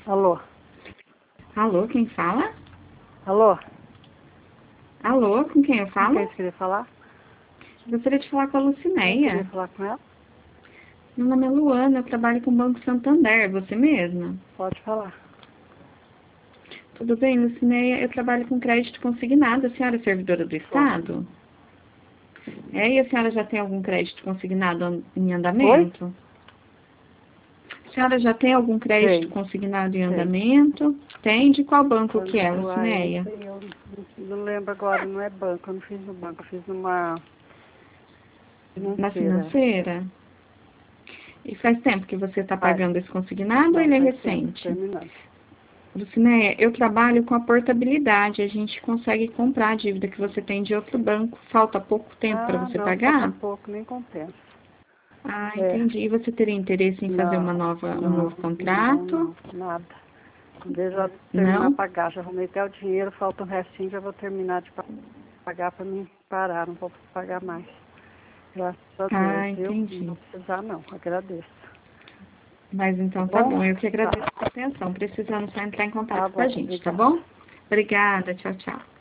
Alô? Alô, quem fala? Alô? Alô, com quem eu Com falo? quem você queria falar? Gostaria de falar com a Eu queria Lucineia. falar com ela? Meu nome é Luana, eu trabalho com o Banco Santander, é você mesma? Pode falar. Tudo bem, Lucineia? Eu trabalho com crédito consignado, a senhora é servidora do Estado? É, e a senhora já tem algum crédito consignado em Oi? andamento? A senhora já tem algum crédito Sei, consignado em sei. andamento? Tem? De qual banco que é, Eu não Lucineia? sei, eu não lembro agora, não é banco, eu não fiz no banco, eu fiz numa Na financeira. financeira? E faz tempo que você está Faz, pagando esse consignado ou não, ele é faz tempo, recente? terminando. Lucinéia, eu trabalho com a portabilidade. A gente consegue comprar a dívida que você tem de outro banco. Falta pouco tempo para Ah, você não, falta pagar? pouco, nem compensa. Ah, É, entendi. E você teria interesse em fazer não, um não, novo não, contrato? não, nada. Quando eu já terminar de Não? pagar, já arrumei até o dinheiro, falta um restinho, já vou terminar de pagar para mim parar, não vou pagar mais. Graças a Deus, Ah, viu? Não entendi. vou precisar não, agradeço. Mas Tá então tá bom? bom. Eu que Tá, agradeço a atenção. Precisando só entrar em tá contato com a bom, gente, tá obrigada. bom? Obrigada. Tchau, tchau.